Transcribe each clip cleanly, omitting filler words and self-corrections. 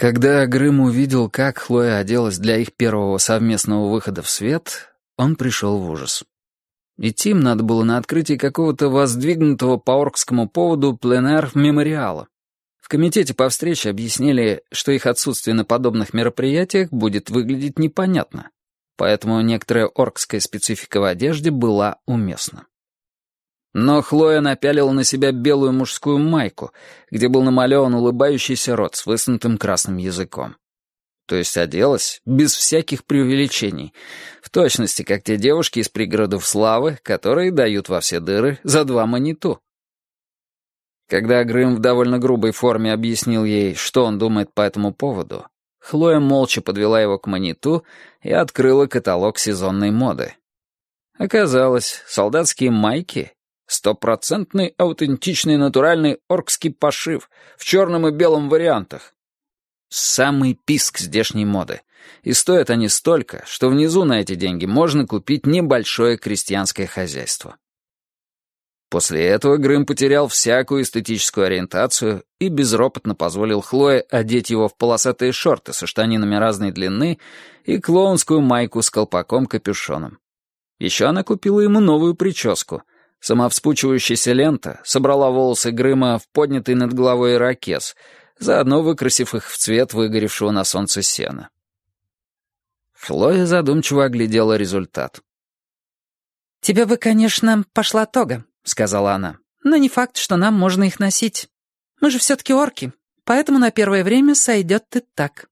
Когда Грым увидел, как Хлоя оделась для их первого совместного выхода в свет, он пришел в ужас. Идти им надо было на открытие какого-то воздвигнутого по Оркскому поводу пленэр-мемориала. В комитете по встрече объяснили, что их отсутствие на подобных мероприятиях будет выглядеть непонятно, поэтому некоторая оркская специфика в одежде была уместна. Но Хлоя напялила на себя белую мужскую майку, где был намалеван улыбающийся рот с высунутым красным языком. То есть оделась без всяких преувеличений, в точности, как те девушки из пригородов славы, которые дают во все дыры за 2 маниту. Когда Грым в довольно грубой форме объяснил ей, что он думает по этому поводу, Хлоя молча подвела его к маниту и открыла каталог сезонной моды. Оказалось, солдатские майки — стопроцентный аутентичный натуральный оркский пошив в черном и белом вариантах. Самый писк здешней моды. И стоят они столько, что внизу на эти деньги можно купить небольшое крестьянское хозяйство. После этого Грым потерял всякую эстетическую ориентацию и безропотно позволил Хлое одеть его в полосатые шорты со штанинами разной длины и клоунскую майку с колпаком-капюшоном. Еще она купила ему новую прическу. Самовспучивающаяся лента собрала волосы Грыма в поднятый над головой ирокез, заодно выкрасив их в цвет выгоревшего на солнце сена. Хлоя задумчиво оглядела результат. «Тебе бы, конечно, пошла тога», — сказала она. «Но не факт, что нам можно их носить. Мы же все-таки орки, поэтому на первое время сойдет и так».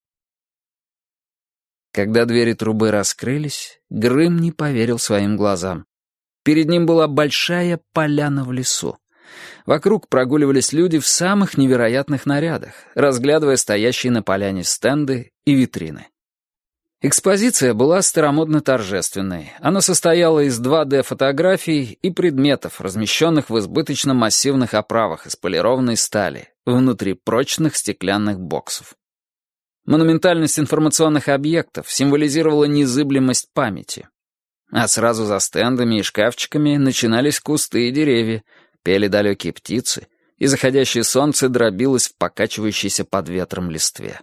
Когда двери трубы раскрылись, Грым не поверил своим глазам. Перед ним была большая поляна в лесу. Вокруг прогуливались люди в самых невероятных нарядах, разглядывая стоящие на поляне стенды и витрины. Экспозиция была старомодно-торжественной. Она состояла из 2D-фотографий и предметов, размещенных в избыточно массивных оправах из полированной стали, внутри прочных стеклянных боксов. Монументальность информационных объектов символизировала незыблемость памяти. А сразу за стендами и шкафчиками начинались кусты и деревья, пели далекие птицы, и заходящее солнце дробилось в покачивающейся под ветром листве.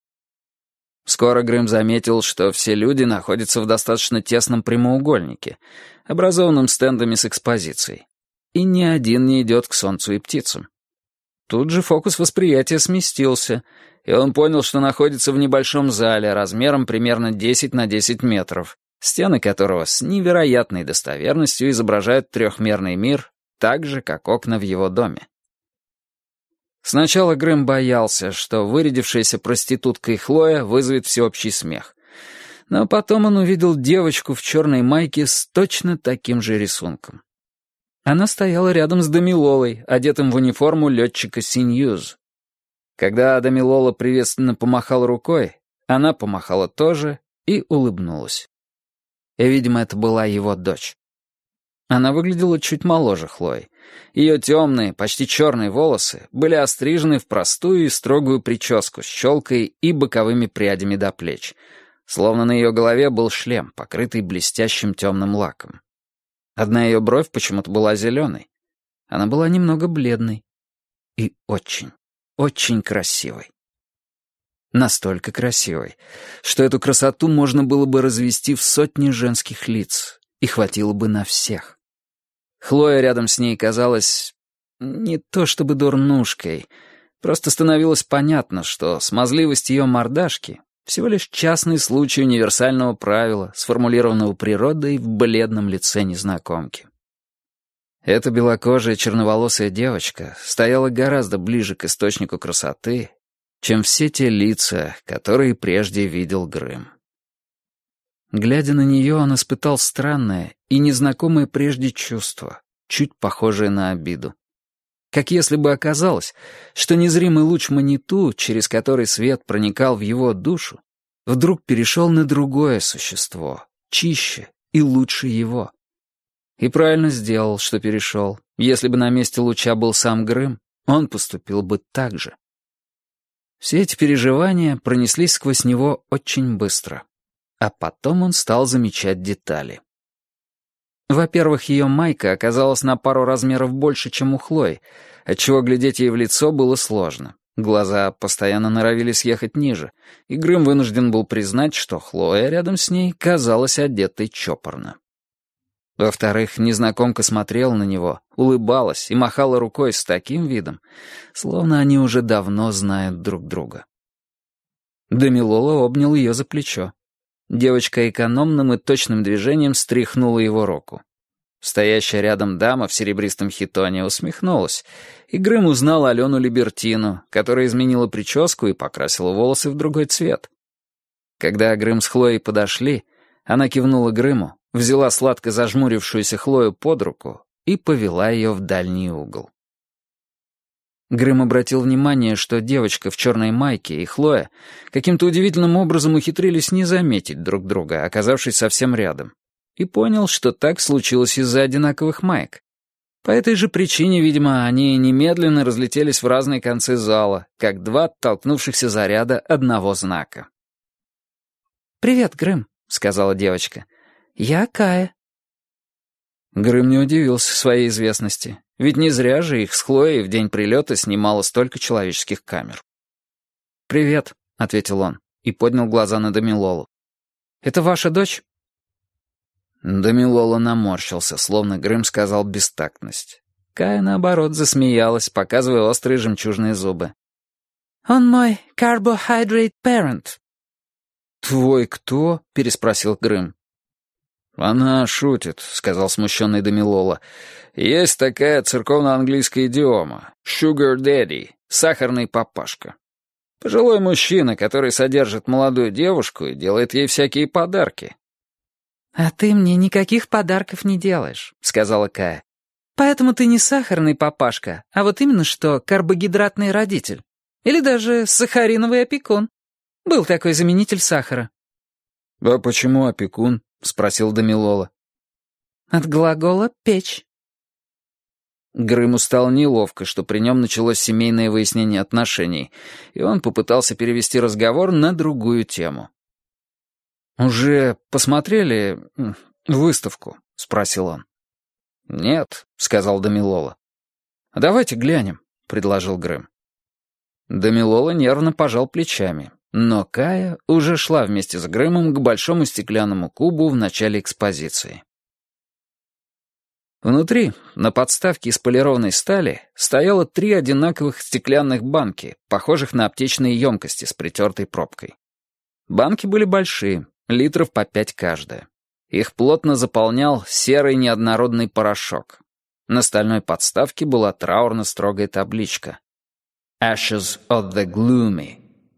Скоро Грым заметил, что все люди находятся в достаточно тесном прямоугольнике, образованном стендами с экспозицией, и ни один не идет к солнцу и птицам. Тут же фокус восприятия сместился, и он понял, что находится в небольшом зале размером примерно 10 на 10 метров, стены которого с невероятной достоверностью изображают трехмерный мир, так же, как окна в его доме. Сначала Грым боялся, что вырядившаяся проституткой Хлоя вызовет всеобщий смех. Но потом он увидел девочку в черной майке с точно таким же рисунком. Она стояла рядом с Дамилолой, одетым в униформу летчика Синьюз. Когда Дамилола приветственно помахала рукой, она помахала тоже и улыбнулась. И, видимо, это была его дочь. Она выглядела чуть моложе Хлои. Ее темные, почти черные волосы были острижены в простую и строгую прическу с челкой и боковыми прядями до плеч, словно на ее голове был шлем, покрытый блестящим темным лаком. Одна ее бровь почему-то была зеленой. Она была немного бледной и очень, очень красивой. Настолько красивой, что эту красоту можно было бы развести в сотни женских лиц, и хватило бы на всех. Хлоя рядом с ней казалась не то чтобы дурнушкой, просто становилось понятно, что смазливость ее мордашки — всего лишь частный случай универсального правила, сформулированного природой в бледном лице незнакомки. Эта белокожая черноволосая девочка стояла гораздо ближе к источнику красоты, чем все те лица, которые прежде видел Грым. Глядя на нее, он испытал странное и незнакомое прежде чувство, чуть похожее на обиду. Как если бы оказалось, что незримый луч маниту, через который свет проникал в его душу, вдруг перешел на другое существо, чище и лучше его. И правильно сделал, что перешел. Если бы на месте луча был сам Грым, он поступил бы так же. Все эти переживания пронеслись сквозь него очень быстро. А потом он стал замечать детали. Во-первых, ее майка оказалась на пару размеров больше, чем у Хлои, отчего глядеть ей в лицо было сложно. Глаза постоянно норовили съехать ниже, и Грым вынужден был признать, что Хлоя рядом с ней казалась одетой чопорно. Во-вторых, незнакомка смотрела на него, улыбалась и махала рукой с таким видом, словно они уже давно знают друг друга. Дамилола обнял ее за плечо. Девочка экономным и точным движением стряхнула его руку. Стоящая рядом дама в серебристом хитоне усмехнулась, и Грым узнал Алену Либертину, которая изменила прическу и покрасила волосы в другой цвет. Когда Грым с Хлоей подошли, она кивнула Грыму, взяла сладко зажмурившуюся Хлою под руку и повела ее в дальний угол. Грым обратил внимание, что девочка в черной майке и Хлоя каким-то удивительным образом ухитрились не заметить друг друга, оказавшись совсем рядом, и понял, что так случилось из-за одинаковых маек. По этой же причине, видимо, они немедленно разлетелись в разные концы зала, как два оттолкнувшихся заряда одного знака. «Привет, Грым», — сказала девочка. «Я Кая». Грым не удивился своей известности, ведь не зря же их с Хлоей в день прилета снимало столько человеческих камер. «Привет», — ответил он и поднял глаза на Дамилолу. «Это ваша дочь?» Дамилола наморщился, словно Грым сказал бестактность. Кая, наоборот, засмеялась, показывая острые жемчужные зубы. «Он мой carbohydrate parent». «Твой кто?» — переспросил Грым. «Она шутит», — сказал смущенный Дамилола. «Есть такая церковно-английская идиома. Sugar daddy, сахарный папашка. Пожилой мужчина, который содержит молодую девушку и делает ей всякие подарки». «А ты мне никаких подарков не делаешь», — сказала Кая. «Поэтому ты не сахарный папашка, а вот именно что карбогидратный родитель. Или даже сахариновый опекун. Был такой заменитель сахара». «А почему опекун?» — спросил Дамилола. «От глагола «печь». Грыму стало неловко, что при нем началось семейное выяснение отношений, и он попытался перевести разговор на другую тему. «Уже посмотрели выставку?» — спросил он. «Нет», — сказал Дамилола. «Давайте глянем», — предложил Грым. Дамилола нервно пожал плечами, но Кая уже шла вместе с Грымом к большому стеклянному кубу в начале экспозиции. Внутри, на подставке из полированной стали, стояло 3 одинаковых стеклянных банки, похожих на аптечные емкости с притертой пробкой. Банки были большие, литров по 5 каждая. Их плотно заполнял серый неоднородный порошок. На стальной подставке была траурно-строгая табличка «Ashes of the Gloomy».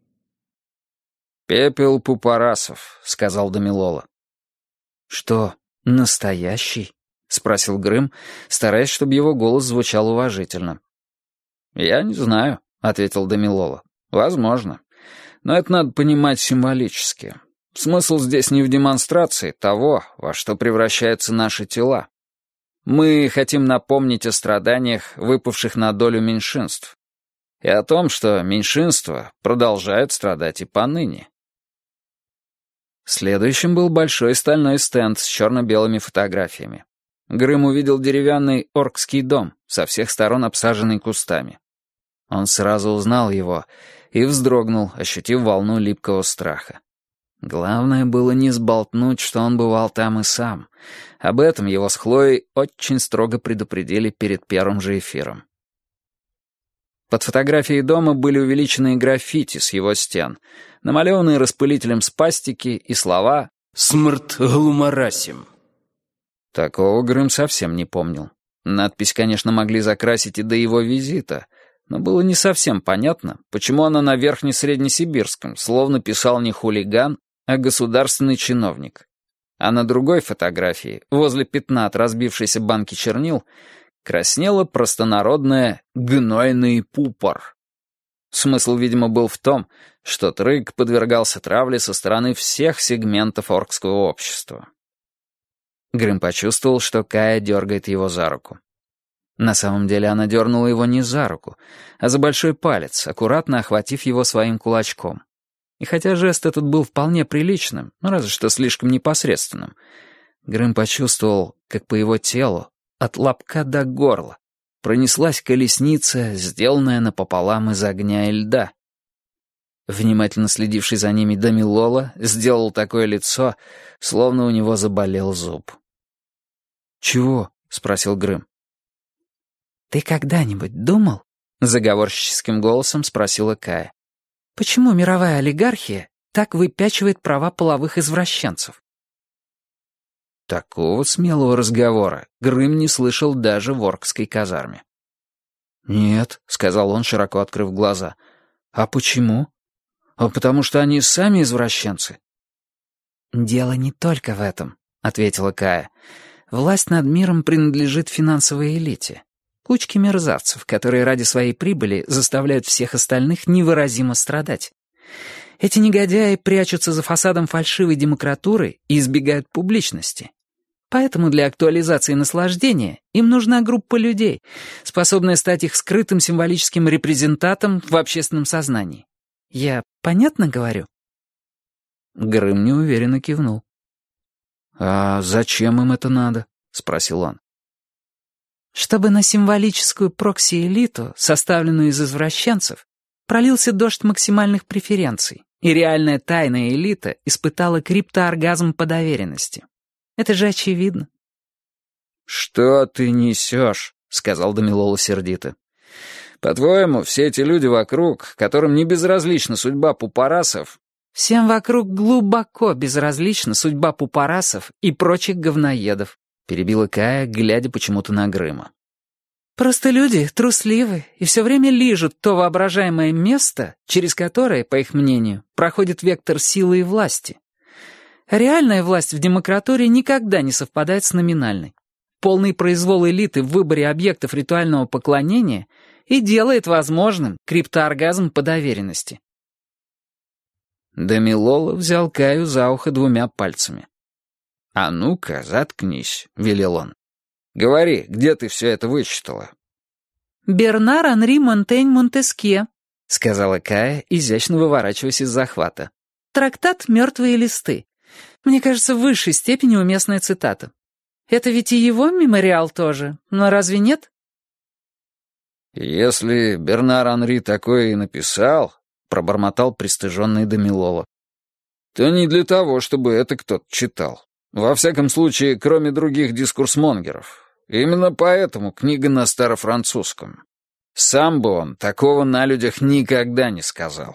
«Пепел пупорасов», — сказал Дамилола. «Что, настоящий?» — спросил Грым, стараясь, чтобы его голос звучал уважительно. «Я не знаю», — ответил Дамилола. «Возможно. Но это надо понимать символически. Смысл здесь не в демонстрации того, во что превращаются наши тела. Мы хотим напомнить о страданиях, выпавших на долю меньшинств, и о том, что меньшинства продолжают страдать и поныне». Следующим был большой стальной стенд с черно-белыми фотографиями. Грым увидел деревянный оркский дом, со всех сторон обсаженный кустами. Он сразу узнал его и вздрогнул, ощутив волну липкого страха. Главное было не сболтнуть, что он бывал там и сам. Об этом его с Хлоей очень строго предупредили перед первым же эфиром. Под фотографией дома были увеличенные граффити с его стен, намалеванные распылителем спастики и слова «Смрт глумарасим». Такого Грым совсем не помнил. Надпись, конечно, могли закрасить и до его визита, но было не совсем понятно, почему она на верхнесреднесибирском, словно писал не хулиган, а государственный чиновник. А на другой фотографии, возле пятна от разбившейся банки чернил, краснело простонародное «гнойный пупор». Смысл, видимо, был в том, что Трык подвергался травле со стороны всех сегментов оркского общества. Грым почувствовал, что Кая дергает его за руку. На самом деле она дернула его не за руку, а за большой палец, аккуратно охватив его своим кулачком. И хотя жест этот был вполне приличным, разве что слишком непосредственным, Грым почувствовал, как по его телу, от лобка до горла, пронеслась колесница, сделанная напополам из огня и льда. Внимательно следивший за ними Дамилола сделал такое лицо, словно у него заболел зуб. «Чего?» — спросил Грым. «Ты когда-нибудь думал?» — заговорщическим голосом спросила Кая. «Почему мировая олигархия так выпячивает права половых извращенцев?» Такого смелого разговора Грым не слышал даже в Оркской казарме. «Нет», — сказал он, широко открыв глаза. «А почему? А потому что они сами извращенцы». «Дело не только в этом», — ответила Кая. «Власть над миром принадлежит финансовой элите. Кучке мерзавцев, которые ради своей прибыли заставляют всех остальных невыразимо страдать. Эти негодяи прячутся за фасадом фальшивой демократуры и избегают публичности. Поэтому для актуализации наслаждения им нужна группа людей, способная стать их скрытым символическим репрезентатом в общественном сознании. Я понятно говорю?» Грым неуверенно кивнул. «А зачем им это надо?» — спросил он. «Чтобы на символическую прокси-элиту, составленную из извращенцев, пролился дождь максимальных преференций, и реальная тайная элита испытала криптооргазм по доверенности. Это же очевидно». «Что ты несешь?» — сказал Дамилола сердито. «По-твоему, все эти люди вокруг, которым не безразлична судьба пупарасов...» «Всем вокруг глубоко безразлична судьба пупарасов и прочих говноедов», — перебила Кая, глядя почему-то на Грыма. «Просто люди трусливы и все время лижут то воображаемое место, через которое, по их мнению, проходит вектор силы и власти. Реальная власть в демократуре никогда не совпадает с номинальной. Полный произвол элиты в выборе объектов ритуального поклонения и делает возможным криптооргазм по доверенности». Дамилола взял Каю за ухо двумя пальцами. «А ну-ка, заткнись», — велел он. «Говори, где ты все это вычитала?» «Бернар Анри Монтень Монтескье», — сказала Кая, изящно выворачиваясь из захвата. «Трактат «Мертвые листы». Мне кажется, в высшей степени уместная цитата. Это ведь и его мемориал тоже, но разве нет?» «Если Бернар Анри такое и написал», — пробормотал пристыженный Дамилола, «то не для того, чтобы это кто-то читал. Во всяком случае, кроме других дискурсмонгеров. Именно поэтому книга на старофранцузском. Сам бы он такого на людях никогда не сказал».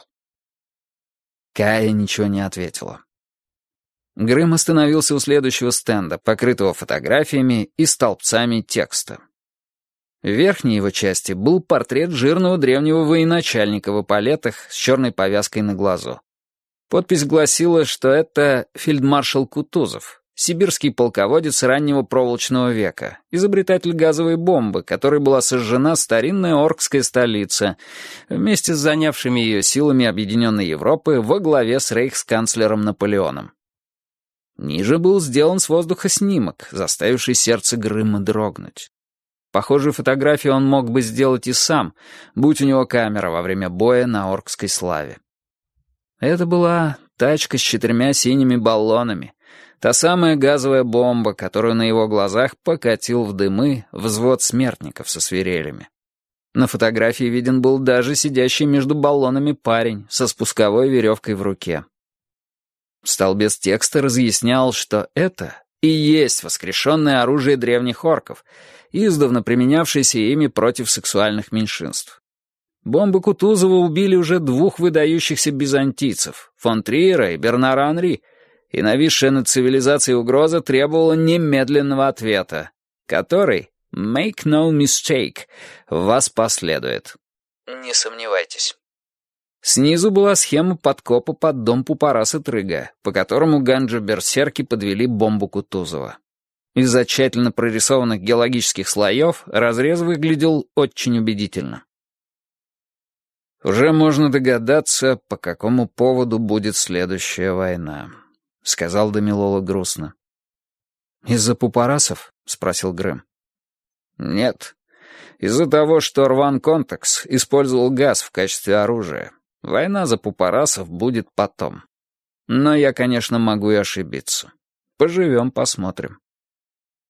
Кая ничего не ответила. Грым остановился у следующего стенда, покрытого фотографиями и столбцами текста. В верхней его части был портрет жирного древнего военачальника в эполетах с черной повязкой на глазу. Подпись гласила, что это фельдмаршал Кутузов, сибирский полководец раннего проволочного века, изобретатель газовой бомбы, которой была сожжена старинная оркская столица, вместе с занявшими ее силами Объединенной Европы во главе с рейхсканцлером Наполеоном. Ниже был сделан с воздуха снимок, заставивший сердце Грыма дрогнуть. Похожую фотографию он мог бы сделать и сам, будь у него камера во время боя на Оркской славе. Это была тачка с 4 синими баллонами, та самая газовая бомба, которую на его глазах покатил в дымы взвод смертников со свирелями. На фотографии виден был даже сидящий между баллонами парень со спусковой веревкой в руке. Столбец текста разъяснял, что это и есть воскрешенное оружие древних орков, издавна применявшееся ими против сексуальных меньшинств. Бомбы Кутузова убили уже 2 выдающихся византийцев, фон Триера и Бернара Анри, и нависшая над цивилизацией угроза требовала немедленного ответа, который, make no mistake, в вас последует. Не сомневайтесь. Снизу была схема подкопа под дом Пупараса Трыга, по которому ганджо-берсерки подвели бомбу Кутузова. Из-за тщательно прорисованных геологических слоев разрез выглядел очень убедительно. «Уже можно догадаться, по какому поводу будет следующая война», — сказал Дамилола грустно. «Из-за пупарасов?» — спросил Грэм. «Нет. Из-за того, что Рван Контакс использовал газ в качестве оружия. Война за пупарасов будет потом. Но я, конечно, могу и ошибиться. Поживем, посмотрим».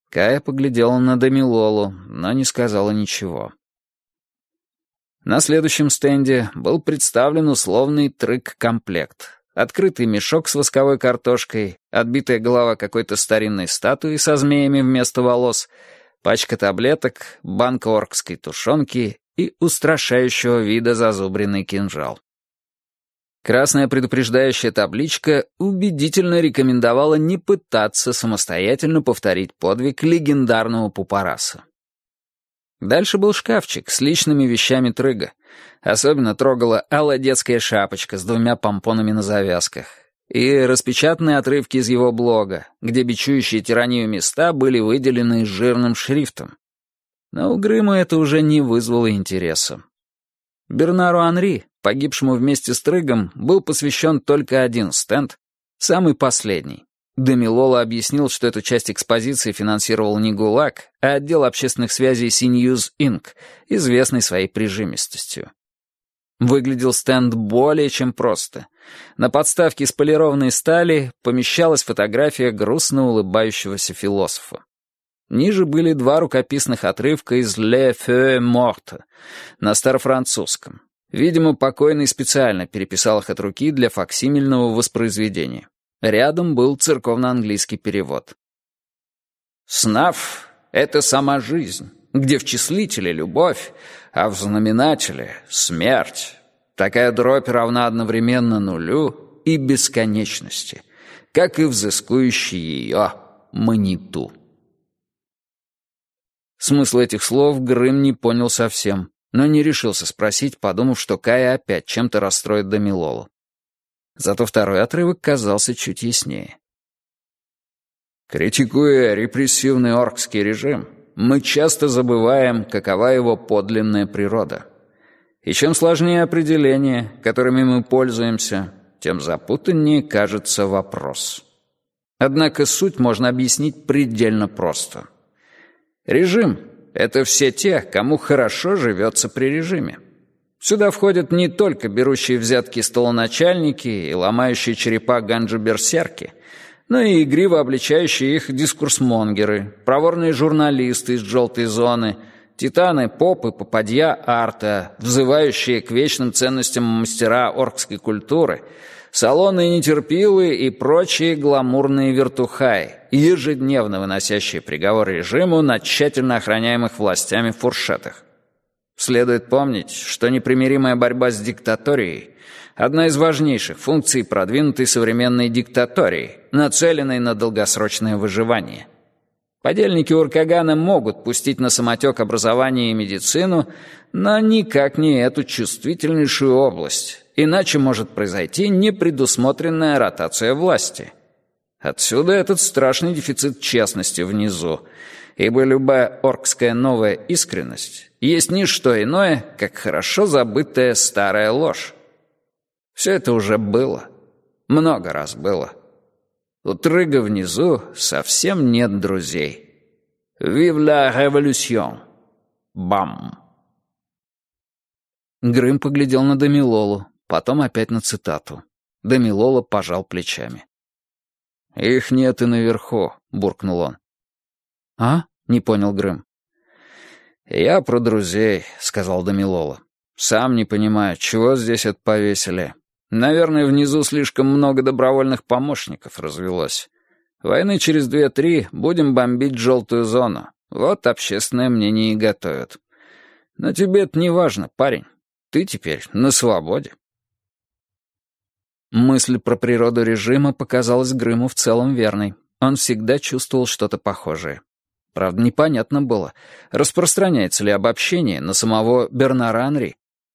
Кая поглядела на Дамилолу, но не сказала ничего. На следующем стенде был представлен условный трык-комплект. Открытый мешок с восковой картошкой, отбитая голова какой-то старинной статуи со змеями вместо волос, пачка таблеток, банка оркской тушенки и устрашающего вида зазубренный кинжал. Красная предупреждающая табличка убедительно рекомендовала не пытаться самостоятельно повторить подвиг легендарного Пупараса. Дальше был шкафчик с личными вещами Трыга. Особенно трогала алая детская шапочка с 2 помпонами на завязках. И распечатанные отрывки из его блога, где бичующие тиранию места были выделены жирным шрифтом. Но у Грыма это уже не вызвало интереса. Бернару Анри, погибшему вместе с Трыгом, был посвящен только один стенд, самый последний. Дамилола объяснил, что эту часть экспозиции финансировал не ГУЛАГ, а отдел общественных связей CNews Inc., известный своей прижимистостью. Выглядел стенд более чем просто. На подставке из полированной стали помещалась фотография грустно улыбающегося философа. Ниже были 2 рукописных отрывка из «Les Feuilles Mortes» на старофранцузском. Видимо, покойный специально переписал их от руки для факсимильного воспроизведения. Рядом был церковно-английский перевод. «Снаф — это сама жизнь, где в числителе любовь, а в знаменателе смерть. Такая дробь равна одновременно нулю и бесконечности, как и взыскующий ее маниту». Смысл этих слов Грым не понял совсем, но не решился спросить, подумав, что Кая опять чем-то расстроит Дамилолу. Зато второй отрывок казался чуть яснее. «Критикуя репрессивный оркский режим, мы часто забываем, какова его подлинная природа. И чем сложнее определения, которыми мы пользуемся, тем запутаннее кажется вопрос. Однако суть можно объяснить предельно просто. Режим — это все те, кому хорошо живется при режиме. Сюда входят не только берущие взятки столоначальники и ломающие черепа ганджи-берсерки, но и игриво обличающие их дискурсмонгеры, проворные журналисты из «желтой зоны», титаны попы, попадья арта, взывающие к вечным ценностям мастера оркской культуры, салонные нетерпилы и прочие гламурные вертухаи, ежедневно выносящие приговор режиму на тщательно охраняемых властями фуршетах. Следует помнить, что непримиримая борьба с диктаторией — одна из важнейших функций продвинутой современной диктатории, нацеленной на долгосрочное выживание. Подельники Уркагана могут пустить на самотек образование и медицину, но никак не эту чувствительнейшую область, иначе может произойти непредусмотренная ротация власти. Отсюда этот страшный дефицит честности внизу, ибо любая оркская новая искренность есть не что иное, как хорошо забытая старая ложь. Все это уже было. Много раз было. У Трыга внизу совсем нет друзей. «Vive la révolution!» Бам! Грым поглядел на Дамилолу, потом опять на цитату. Дамилола пожал плечами. «Их нет и наверху», — буркнул он. «А?» — не понял Грым. «Я про друзей», — сказал Дамилола. «Сам не понимаю, чего здесь это повесили. Наверное, внизу слишком много добровольных помощников развелось. Войны через 2-3 будем бомбить желтую зону. Вот общественное мнение и готовят. Но тебе это не важно, парень. Ты теперь на свободе». Мысль про природу режима показалась Грыму в целом верной. Он всегда чувствовал что-то похожее. Правда, непонятно было, распространяется ли обобщение на самого Бернара Анри.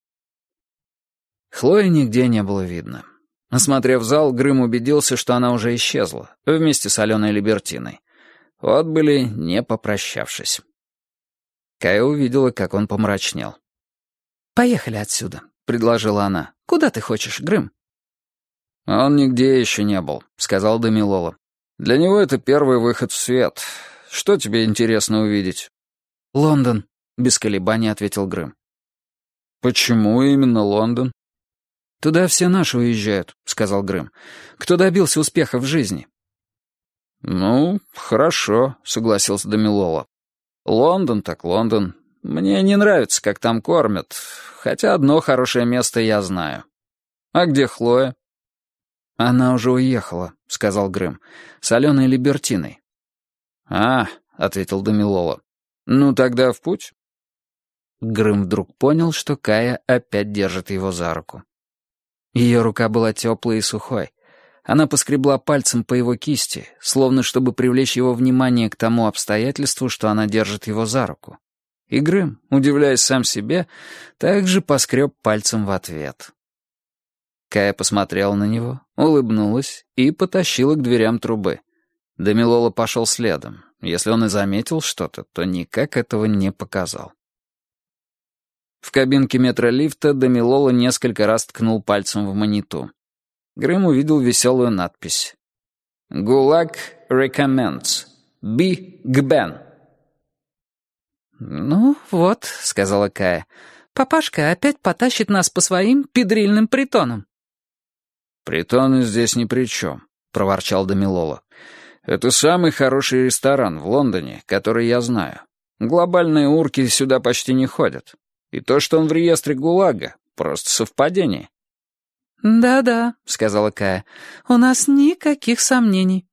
Хлои нигде не было видно. Осмотрев зал, Грым убедился, что она уже исчезла, вместе с Аленой Либертиной. Отбыли, не попрощавшись. Кая увидела, как он помрачнел. «Поехали отсюда», — предложила она. «Куда ты хочешь, Грым?» «Он нигде еще не был», — сказал Дамилола. «Для него это первый выход в свет. Что тебе интересно увидеть?» «Лондон», — без колебаний ответил Грым. «Почему именно Лондон?» «Туда все наши уезжают», — сказал Грым. «Кто добился успеха в жизни?» «Ну, хорошо», — согласился Дамилола. «Лондон так Лондон. Мне не нравится, как там кормят, хотя одно хорошее место я знаю. А где Хлоя?» «Она уже уехала», — сказал Грэм, — «с Аленой Либертиной». «А», — ответил Дамилола, — «ну тогда в путь». Грэм вдруг понял, что Кая опять держит его за руку. Ее рука была теплой и сухой. Она поскребла пальцем по его кисти, словно чтобы привлечь его внимание к тому обстоятельству, что она держит его за руку. И Грэм, удивляясь сам себе, также поскреб пальцем в ответ. Кая посмотрела на него, улыбнулась и потащила к дверям трубы. Дамилола пошел следом. Если он и заметил что-то, то никак этого не показал. В кабинке метролифта Дамилола несколько раз ткнул пальцем в маниту. Грэм увидел веселую надпись. «ГУЛАГ recommends. Б. Гбен». «Ну вот», — сказала Кая, — «папашка опять потащит нас по своим педрильным притонам». «Притоны здесь ни при чем», — проворчал Дамилола. «Это самый хороший ресторан в Лондоне, который я знаю. Глобальные урки сюда почти не ходят. И то, что он в реестре ГУЛАГа, просто совпадение». «Да-да», — сказала Кая, — «у нас никаких сомнений».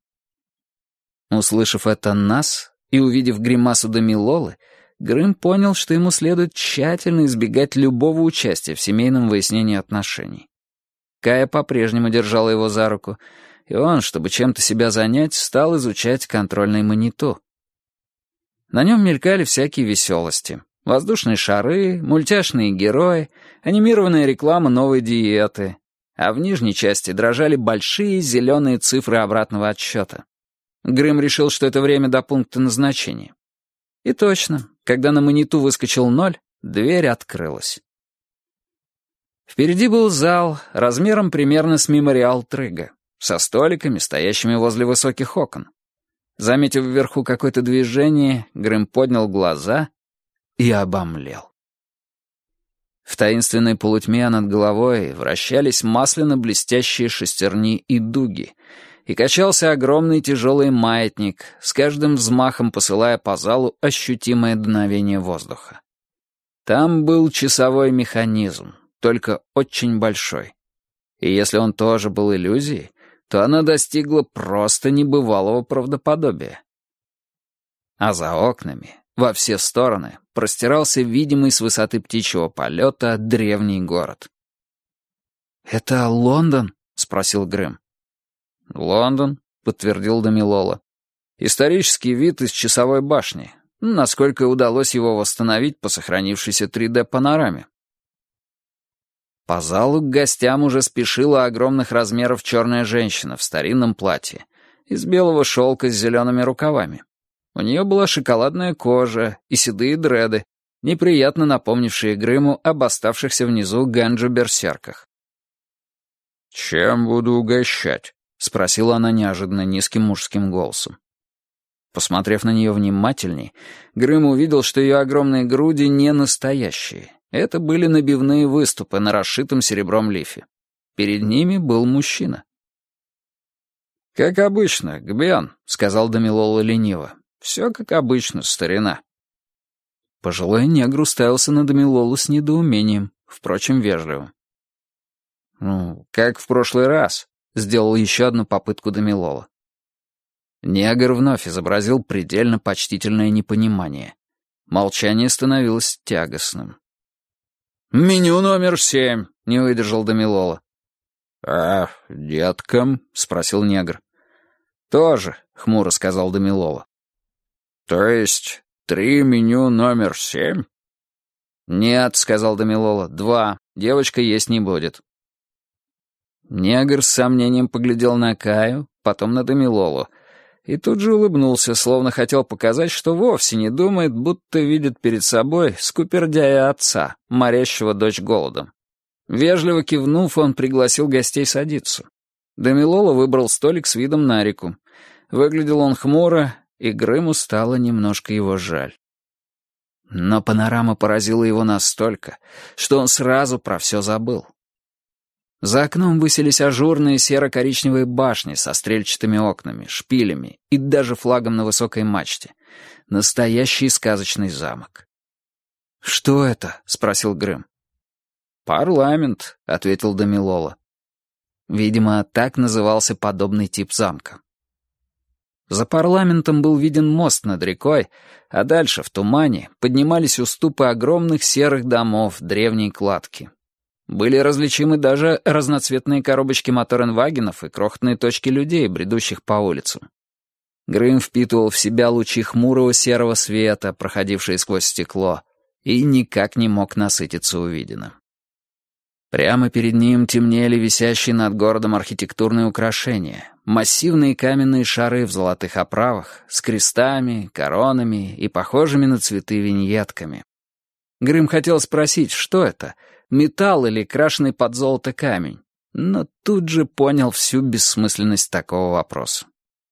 Услышав это «нас» и увидев гримасу Дамилолы, Грэм понял, что ему следует тщательно избегать любого участия в семейном выяснении отношений. Кая по-прежнему держала его за руку, и он, чтобы чем-то себя занять, стал изучать контрольный монитор. На нем мелькали всякие веселости. Воздушные шары, мультяшные герои, анимированная реклама новой диеты. А в нижней части дрожали большие зеленые цифры обратного отсчета. Грэм решил, что это время до пункта назначения. И точно, когда на мониту выскочил 0, дверь открылась. Впереди был зал, размером примерно с мемориал Трыга, со столиками, стоящими возле высоких окон. Заметив вверху какое-то движение, Грэм поднял глаза и обомлел. В таинственной полутьме над головой вращались масляно-блестящие шестерни и дуги, и качался огромный тяжелый маятник, с каждым взмахом посылая по залу ощутимое дуновение воздуха. Там был часовой механизм, только очень большой. И если он тоже был иллюзией, то она достигла просто небывалого правдоподобия. А за окнами, во все стороны, простирался видимый с высоты птичьего полета древний город. «Это Лондон?» — спросил Грэм. «Лондон», — подтвердил Дамилола. «Исторический вид из часовой башни, насколько удалось его восстановить по сохранившейся 3D-панораме». По залу к гостям уже спешила огромных размеров черная женщина в старинном платье, из белого шелка с зелеными рукавами. У нее была шоколадная кожа и седые дреды, неприятно напомнившие Грэму об оставшихся внизу ганджо-берсерках. «Чем буду угощать?» — спросила она неожиданно низким мужским голосом. Посмотрев на нее внимательней, Грэм увидел, что ее огромные груди не настоящие. Это были набивные выступы на расшитом серебром лифе. Перед ними был мужчина. «Как обычно, Гбен», — сказал Дамилола лениво. «Все как обычно, старина». Пожилой негр уставился на Дамилолу с недоумением, впрочем, вежливым. «Ну, как в прошлый раз», — сделал еще одну попытку Дамилола. Негр вновь изобразил предельно почтительное непонимание. Молчание становилось тягостным. «Меню номер 7», — не выдержал Дамилола. «А деткам?» — спросил негр. «Тоже», — хмуро сказал Дамилола. «То есть 3 меню номер 7?» «Нет», — сказал Дамилола, 2. Девочка есть не будет». Негр с сомнением поглядел на Каю, потом на Дамилолу, и тут же улыбнулся, словно хотел показать, что вовсе не думает, будто видит перед собой скупердяя отца, морящего дочь голодом. Вежливо кивнув, он пригласил гостей садиться. Дамилола выбрал столик с видом на реку. Выглядел он хмуро, и Грэму стало немножко его жаль. Но панорама поразила его настолько, что он сразу про все забыл. За окном высились ажурные серо-коричневые башни со стрельчатыми окнами, шпилями и даже флагом на высокой мачте. Настоящий сказочный замок. «Что это?» — спросил Грэм. «Парламент», — ответил Дамилола. Видимо, так назывался подобный тип замка. За парламентом был виден мост над рекой, а дальше, в тумане, поднимались уступы огромных серых домов древней кладки. Были различимы даже разноцветные коробочки моторенвагенов и крохотные точки людей, бредущих по улицам. Грым впитывал в себя лучи хмурого серого света, проходившие сквозь стекло, и никак не мог насытиться увиденным. Прямо перед ним темнели висящие над городом архитектурные украшения, массивные каменные шары в золотых оправах, с крестами, коронами и похожими на цветы виньетками. Грым хотел спросить, что это, металл или крашеный под золото камень, но тут же понял всю бессмысленность такого вопроса.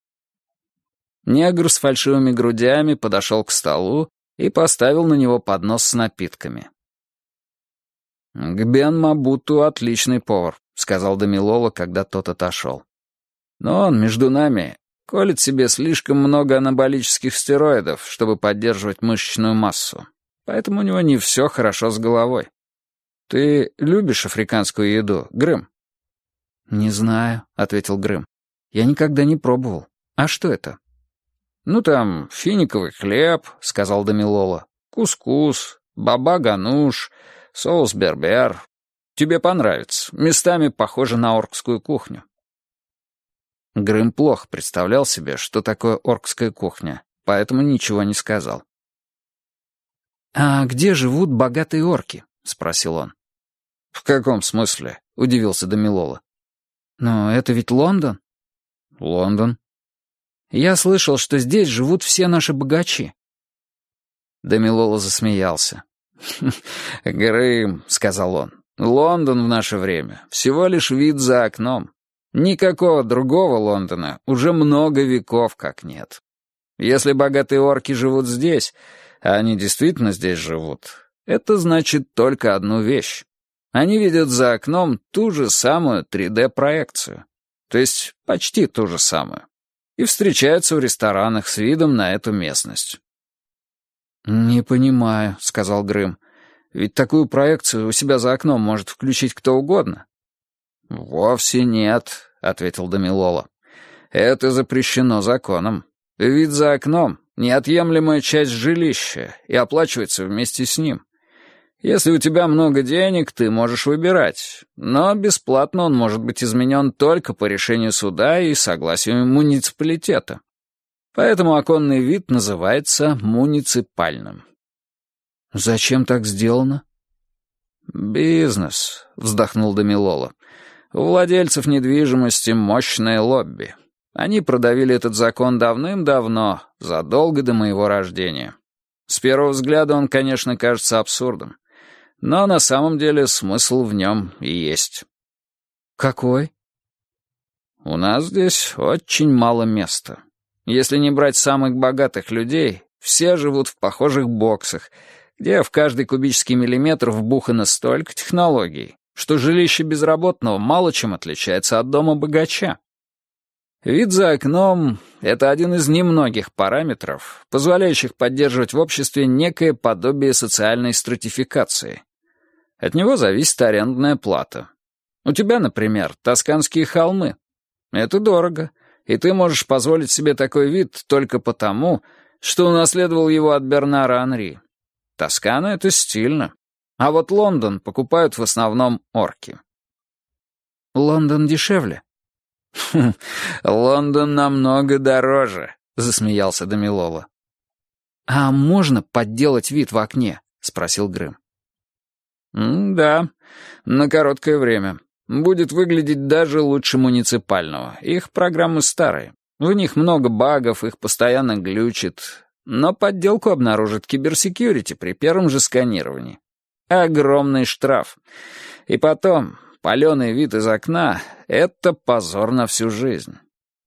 Негр с фальшивыми грудями подошел к столу и поставил на него поднос с напитками. «Гбен Мабуту отличный повар», — сказал Дамилола, когда тот отошел. «Но он, между нами, колет себе слишком много анаболических стероидов, чтобы поддерживать мышечную массу. Поэтому у него не все хорошо с головой. Ты любишь африканскую еду, Грым?» «Не знаю», — ответил Грым. «Я никогда не пробовал. А что это?» «Ну там финиковый хлеб», — сказал Дамилола. «Кускус, баба-гануш, соус бербер. Тебе понравится. Местами похоже на оркскую кухню». Грым плохо представлял себе, что такое оркская кухня, поэтому ничего не сказал. «А где живут богатые орки?» — спросил он. «В каком смысле?» — удивился Дамилола. «Но это ведь Лондон?» «Лондон». «Я слышал, что здесь живут все наши богачи». Дамилола засмеялся. «Грым», — сказал он, — «Лондон в наше время всего лишь вид за окном. Никакого другого Лондона уже много веков как нет. Если богатые орки живут здесь, а они действительно здесь живут, это значит только одну вещь. Они видят за окном ту же самую 3D-проекцию, то есть почти ту же самую, и встречаются в ресторанах с видом на эту местность». «Не понимаю», — сказал Грым. «Ведь такую проекцию у себя за окном может включить кто угодно». «Вовсе нет», — ответил Дамилола. «Это запрещено законом. Вид за окном — неотъемлемая часть жилища и оплачивается вместе с ним. Если у тебя много денег, ты можешь выбирать, но бесплатно он может быть изменен только по решению суда и согласию муниципалитета. Поэтому оконный вид называется муниципальным». «Зачем так сделано?» «Бизнес», — вздохнул Дамилола. «У владельцев недвижимости мощное лобби. Они продавили этот закон давным-давно, задолго до моего рождения. С первого взгляда он, конечно, кажется абсурдом, но на самом деле смысл в нем и есть». «Какой?» «У нас здесь очень мало места. Если не брать самых богатых людей, все живут в похожих боксах, где в каждый кубический миллиметр вбухано столько технологий, что жилище безработного мало чем отличается от дома богача. Вид за окном — это один из немногих параметров, позволяющих поддерживать в обществе некое подобие социальной стратификации. От него зависит арендная плата. У тебя, например, Тосканские холмы. Это дорого, и ты можешь позволить себе такой вид только потому, что унаследовал его от Бернара Анри. Тоскана — это стильно. А вот Лондон покупают в основном орки». «Лондон дешевле?» «Лондон намного дороже», — засмеялся Дамилола. «А можно подделать вид в окне?» — спросил Грым. «Да, на короткое время. Будет выглядеть даже лучше муниципального. Их программы старые. В них много багов, их постоянно глючит. Но подделку обнаружит киберсекьюрити при первом же сканировании. Огромный штраф. И потом, паленый вид из окна — это позор на всю жизнь».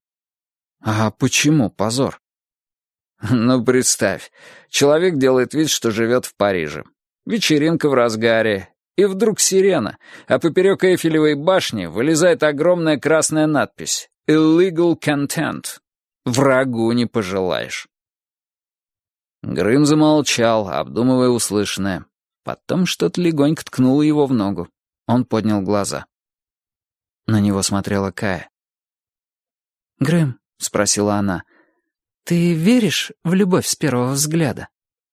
«А почему позор?» «Ну, представь, человек делает вид, что живет в Париже. Вечеринка в разгаре, И вдруг сирена, а поперек Эйфелевой башни вылезает огромная красная надпись «Illegal Content». Врагу не пожелаешь. Грым замолчал, обдумывая услышанное. Потом что-то легонько ткнуло его в ногу. Он поднял глаза. На него смотрела Кая. «Грым», — спросила она, — «ты веришь в любовь с первого взгляда?»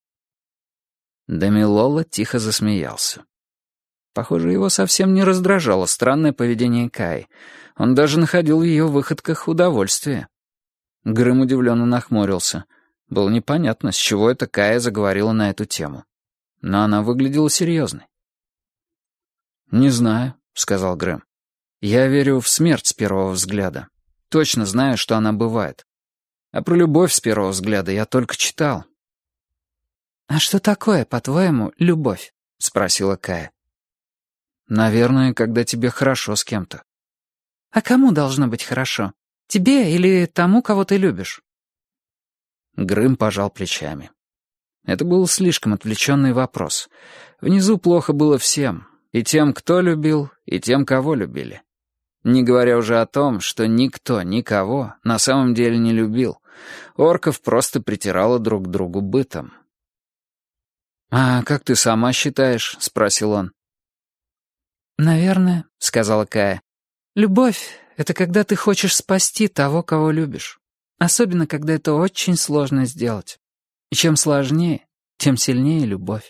Дамилола тихо засмеялся. Похоже, его совсем не раздражало странное поведение Каи. Он даже находил в ее выходках удовольствие. Грым удивленно нахмурился. Было непонятно, с чего эта Кая заговорила на эту тему. Но она выглядела серьезной. «Не знаю», — сказал Грэм. «Я верю в смерть с первого взгляда. Точно знаю, что она бывает. А про любовь с первого взгляда я только читал». «А что такое, по-твоему, любовь?» — спросила Кая. «Наверное, когда тебе хорошо с кем-то». «А кому должно быть хорошо? Тебе или тому, кого ты любишь?» Грым пожал плечами. Это был слишком отвлеченный вопрос. Внизу плохо было всем. И тем, кто любил, и тем, кого любили. Не говоря уже о том, что никто никого на самом деле не любил. Орков просто притирало друг к другу бытом. «А как ты сама считаешь?» — спросил он. «Наверное», — сказала Кая, — «любовь — это когда ты хочешь спасти того, кого любишь. Особенно, когда это очень сложно сделать. И чем сложнее, тем сильнее любовь».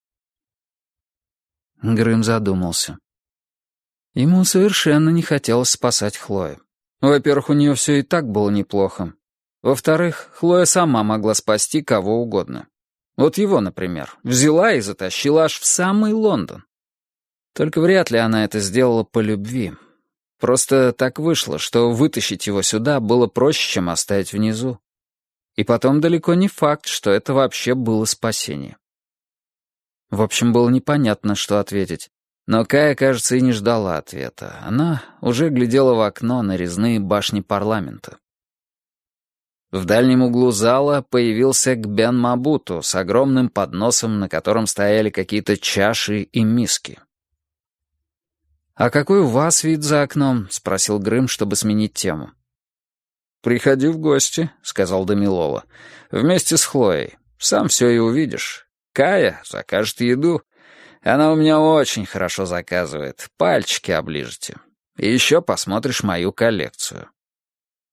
Грым задумался. Ему совершенно не хотелось спасать Хлою. Во-первых, у нее все и так было неплохо. Во-вторых, Хлоя сама могла спасти кого угодно. Вот его, например, взяла и затащила аж в самый Лондон. Только вряд ли она это сделала по любви. Просто так вышло, что вытащить его сюда было проще, чем оставить внизу. И потом далеко не факт, что это вообще было спасение. В общем, было непонятно, что ответить. Но Кая, кажется, и не ждала ответа. Она уже глядела в окно на резные башни парламента. В дальнем углу зала появился Гбен Мабуту с огромным подносом, на котором стояли какие-то чаши и миски. «А какой у вас вид за окном?» — спросил Грым, чтобы сменить тему. «Приходи в гости», — сказал Дамилола, — «вместе с Хлоей. Сам все и увидишь. Кая закажет еду. Она у меня очень хорошо заказывает. Пальчики оближете. И еще посмотришь мою коллекцию».